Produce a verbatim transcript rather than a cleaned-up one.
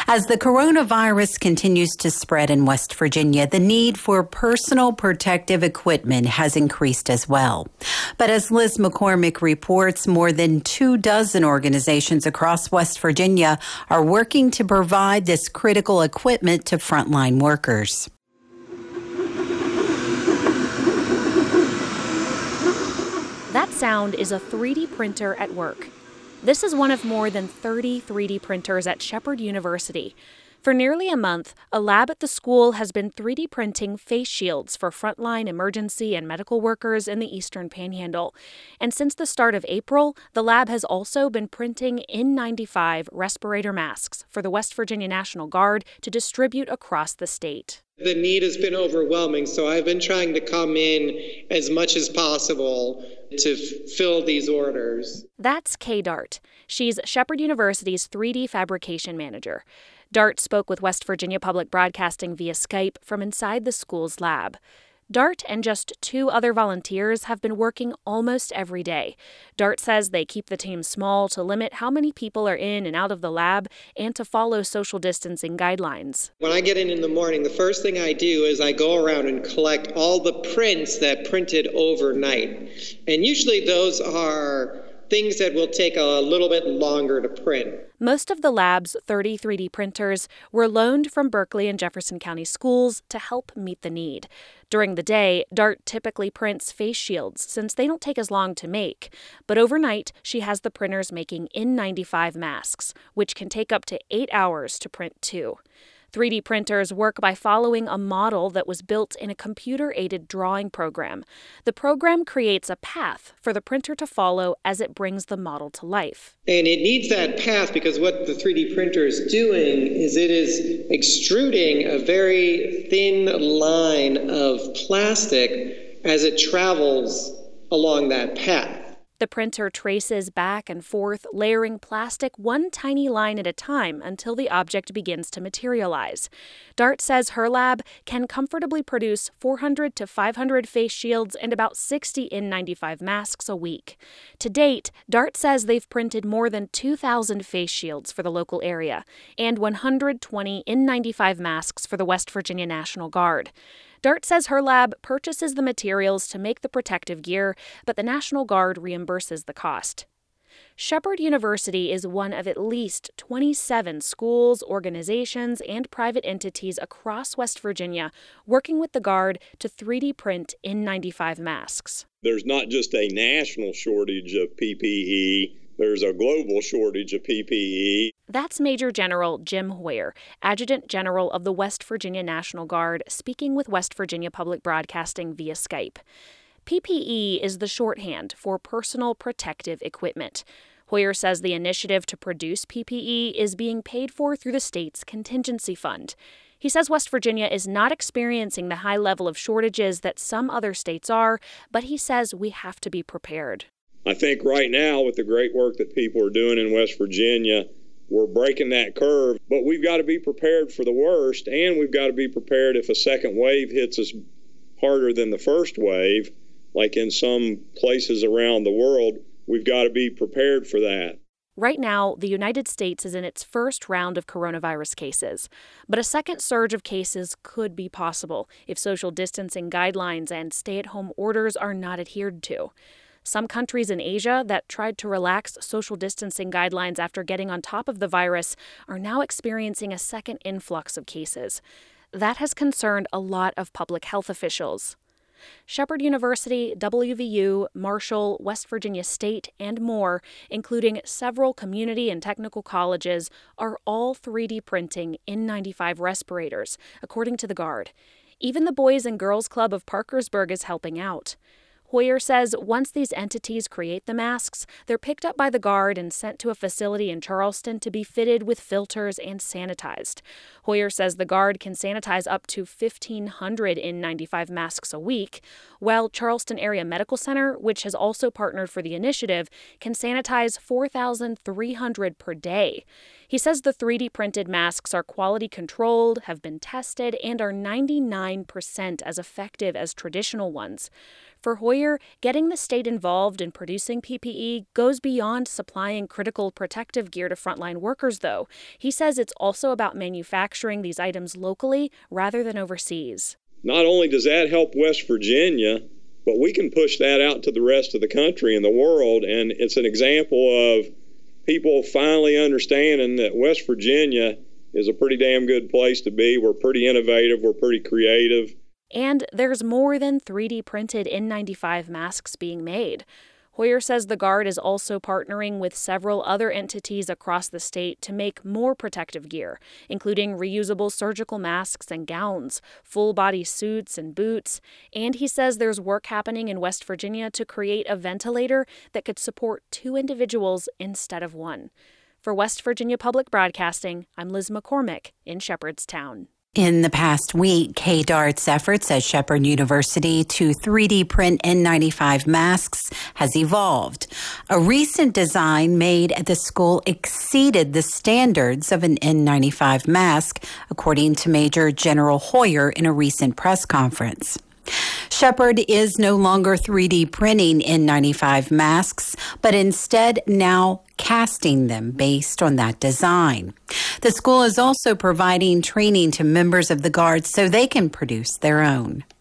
As the coronavirus continues to spread in West Virginia, the need for personal protective equipment has increased as well. But as Liz McCormick reports, more than two dozen organizations across West Virginia are working to provide this critical equipment to frontline workers. That sound is a three D printer at work. This is one of more than thirty three D printers at Shepherd University. For nearly a month, a lab at the school has been three D printing face shields for frontline emergency and medical workers in the Eastern Panhandle. And since the start of April, the lab has also been printing N ninety-five respirator masks for the West Virginia National Guard to distribute across the state. The need has been overwhelming, so I've been trying to come in as much as possible to f- fill these orders. That's Kay Dart. She's Shepherd University's three D fabrication manager. Dart spoke with West Virginia Public Broadcasting via Skype from inside the school's lab. Dart and just two other volunteers have been working almost every day. Dart says they keep the team small to limit how many people are in and out of the lab and to follow social distancing guidelines. When I get in in the morning, the first thing I do is I go around and collect all the prints that printed overnight. And usually those are things that will take a little bit longer to print. Most of the lab's thirty three D printers were loaned from Berkeley and Jefferson County schools to help meet the need. During the day, Dart typically prints face shields since they don't take as long to make. But overnight, she has the printers making N ninety-five masks, which can take up to eight hours to print too. three D printers work by following a model that was built in a computer-aided drawing program. The program creates a path for the printer to follow as it brings the model to life. And it needs that path because what the three D printer is doing is it is extruding a very thin line of plastic as it travels along that path. The printer traces back and forth, layering plastic one tiny line at a time until the object begins to materialize. Dart says her lab can comfortably produce four hundred to five hundred face shields and about sixty N ninety-five masks a week. To date, Dart says they've printed more than two thousand face shields for the local area and one hundred twenty N ninety-five masks for the West Virginia National Guard. Dart says her lab purchases the materials to make the protective gear, but the National Guard reimburses the cost. Shepherd University is one of at least twenty-seven schools, organizations, and private entities across West Virginia working with the Guard to three D print N ninety-five masks. There's not just a national shortage of P P E. There's a global shortage of P P E. That's Major General Jim Hoyer, Adjutant General of the West Virginia National Guard, speaking with West Virginia Public Broadcasting via Skype. P P E is the shorthand for personal protective equipment. Hoyer says the initiative to produce P P E is being paid for through the state's contingency fund. He says West Virginia is not experiencing the high level of shortages that some other states are, but he says we have to be prepared. I think right now, with the great work that people are doing in West Virginia, we're breaking that curve, but we've got to be prepared for the worst, and we've got to be prepared if a second wave hits us harder than the first wave, like in some places around the world. We've got to be prepared for that. Right now, the United States is in its first round of coronavirus cases, but a second surge of cases could be possible if social distancing guidelines and stay-at-home orders are not adhered to. Some countries in Asia that tried to relax social distancing guidelines after getting on top of the virus are now experiencing a second influx of cases. That has concerned a lot of public health officials. Shepherd University, W V U, Marshall, West Virginia State, and more, including several community and technical colleges, are all three D printing N ninety-five respirators, according to the Guard. Even the Boys and Girls Club of Parkersburg is helping out. Hoyer says once these entities create the masks, they're picked up by the Guard and sent to a facility in Charleston to be fitted with filters and sanitized. Hoyer says the Guard can sanitize up to fifteen hundred N ninety-five masks a week, while Charleston Area Medical Center, which has also partnered for the initiative, can sanitize four thousand three hundred per day. He says the three D printed masks are quality controlled, have been tested, and are ninety-nine percent as effective as traditional ones. For Hoyer, getting the state involved in producing P P E goes beyond supplying critical protective gear to frontline workers, though. He says it's also about manufacturing these items locally rather than overseas. Not only does that help West Virginia, but we can push that out to the rest of the country and the world, and it's an example of people finally understanding that West Virginia is a pretty damn good place to be. We're pretty innovative. We're pretty creative. And there's more than three D printed N ninety-five masks being made. Hoyer says the Guard is also partnering with several other entities across the state to make more protective gear, including reusable surgical masks and gowns, full-body suits and boots. And he says there's work happening in West Virginia to create a ventilator that could support two individuals instead of one. For West Virginia Public Broadcasting, I'm Liz McCormick in Shepherdstown. In the past week, K DART's efforts at Shepherd University to three D print N ninety-five masks has evolved. A recent design made at the school exceeded the standards of an N ninety-five mask, according to Major General Hoyer in a recent press conference. Shepherd is no longer three D printing N ninety-five masks, but instead now casting them based on that design. The school is also providing training to members of the Guard so they can produce their own.